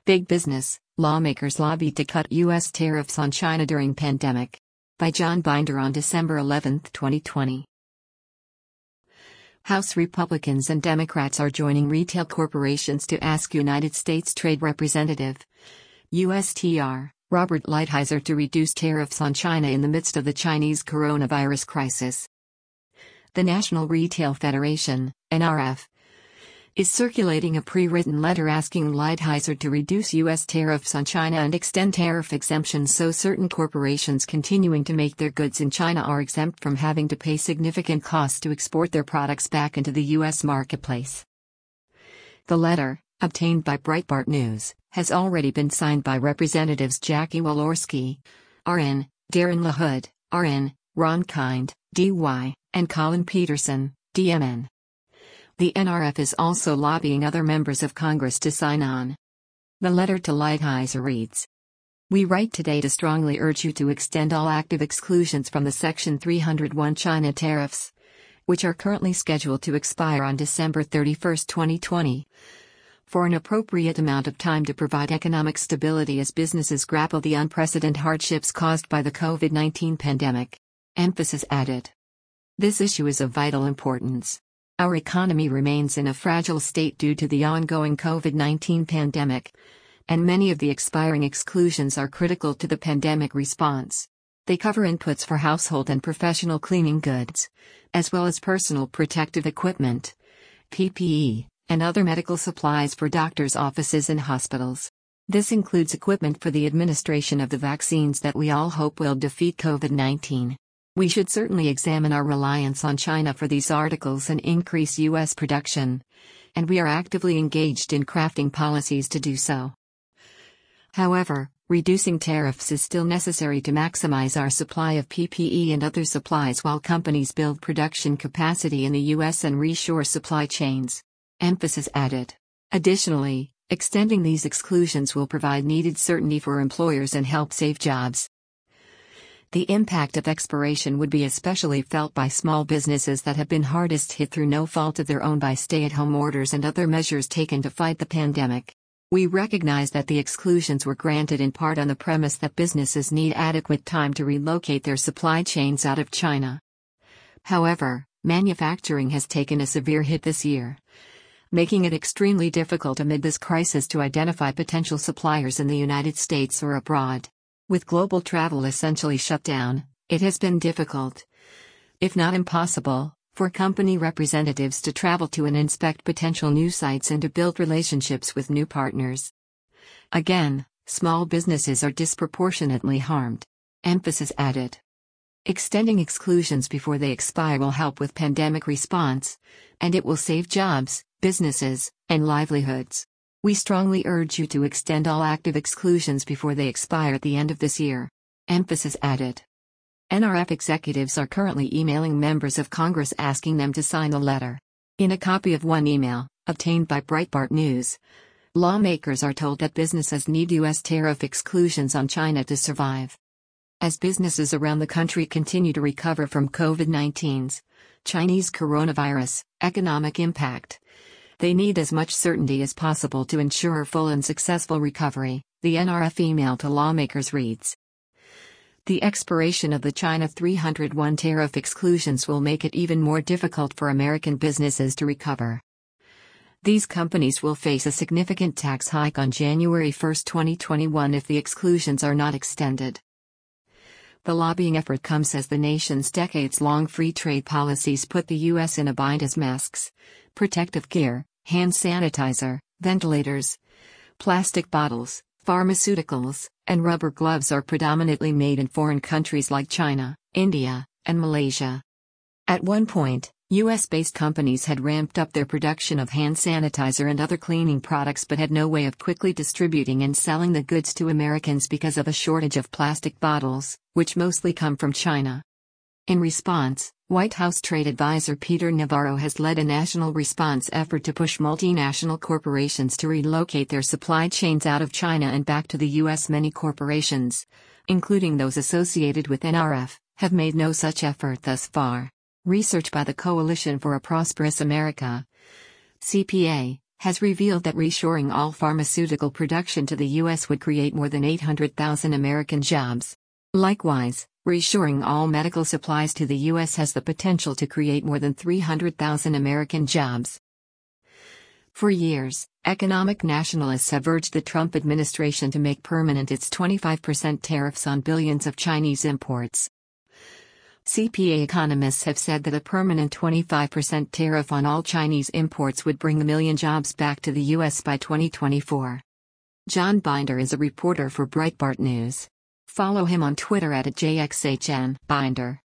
Big Business, Lawmakers Lobby to Cut U.S. Tariffs on China During Pandemic. By John Binder on December 11, 2020. House Republicans and Democrats are joining retail corporations to ask United States Trade Representative, USTR, Robert Lighthizer to reduce tariffs on China in the midst of the Chinese coronavirus crisis. The National Retail Federation, NRF, is circulating a pre-written letter asking Lighthizer to reduce U.S. tariffs on China and extend tariff exemptions so certain corporations continuing to make their goods in China are exempt from having to pay significant costs to export their products back into the U.S. marketplace. The letter, obtained by Breitbart News, has already been signed by Representatives Jackie Walorski, RN, Darren LaHood, RN, Ron Kind, DY, and Colin Peterson, DMN. The NRF is also lobbying other members of Congress to sign on. The letter to Lighthizer reads: We write today to strongly urge you to extend all active exclusions from the Section 301 China tariffs, which are currently scheduled to expire on December 31, 2020, for an appropriate amount of time to provide economic stability as businesses grapple the unprecedented hardships caused by the COVID-19 pandemic. Emphasis added. This issue is of vital importance. Our economy remains in a fragile state due to the ongoing COVID-19 pandemic, and many of the expiring exclusions are critical to the pandemic response. They cover inputs for household and professional cleaning goods, as well as personal protective equipment, PPE, and other medical supplies for doctors' offices and hospitals. This includes equipment for the administration of the vaccines that we all hope will defeat COVID-19. We should certainly examine our reliance on China for these articles and increase U.S. production, and we are actively engaged in crafting policies to do so. However, reducing tariffs is still necessary to maximize our supply of PPE and other supplies while companies build production capacity in the U.S. and reshore supply chains. Emphasis added. Additionally, extending these exclusions will provide needed certainty for employers and help save jobs. The impact of expiration would be especially felt by small businesses that have been hardest hit through no fault of their own by stay-at-home orders and other measures taken to fight the pandemic. We recognize that the exclusions were granted in part on the premise that businesses need adequate time to relocate their supply chains out of China. However, manufacturing has taken a severe hit this year, making it extremely difficult amid this crisis to identify potential suppliers in the United States or abroad. With global travel essentially shut down, it has been difficult, if not impossible, for company representatives to travel to and inspect potential new sites and to build relationships with new partners. Again, small businesses are disproportionately harmed. Emphasis added. Extending exclusions before they expire will help with pandemic response, and it will save jobs, businesses, and livelihoods. We strongly urge you to extend all active exclusions before they expire at the end of this year. Emphasis added. NRF executives are currently emailing members of Congress asking them to sign the letter. In a copy of one email, obtained by Breitbart News, lawmakers are told that businesses need U.S. tariff exclusions on China to survive. As businesses around the country continue to recover from COVID-19's Chinese coronavirus economic impact, they need as much certainty as possible to ensure full and successful recovery, the NRF email to lawmakers reads. The expiration of the China 301 tariff exclusions will make it even more difficult for American businesses to recover. These companies will face a significant tax hike on January 1, 2021 if the exclusions are not extended. The lobbying effort comes as the nation's decades-long free trade policies put the U.S. in a bind as masks, protective gear, hand sanitizer, ventilators, plastic bottles, pharmaceuticals, and rubber gloves are predominantly made in foreign countries like China, India, and Malaysia. At one point, U.S.-based companies had ramped up their production of hand sanitizer and other cleaning products but had no way of quickly distributing and selling the goods to Americans because of a shortage of plastic bottles, which mostly come from China. In response, White House trade advisor Peter Navarro has led a national response effort to push multinational corporations to relocate their supply chains out of China and back to the U.S. Many corporations, including those associated with NRF, have made no such effort thus far. Research by the Coalition for a Prosperous America, CPA, has revealed that reshoring all pharmaceutical production to the U.S. would create more than 800,000 American jobs. Likewise, reshoring all medical supplies to the U.S. has the potential to create more than 300,000 American jobs. For years, economic nationalists have urged the Trump administration to make permanent its 25% tariffs on billions of Chinese imports. CPA economists have said that a permanent 25% tariff on all Chinese imports would bring a million jobs back to the U.S. by 2024. John Binder is a reporter for Breitbart News. Follow him on Twitter @JXHN Binder.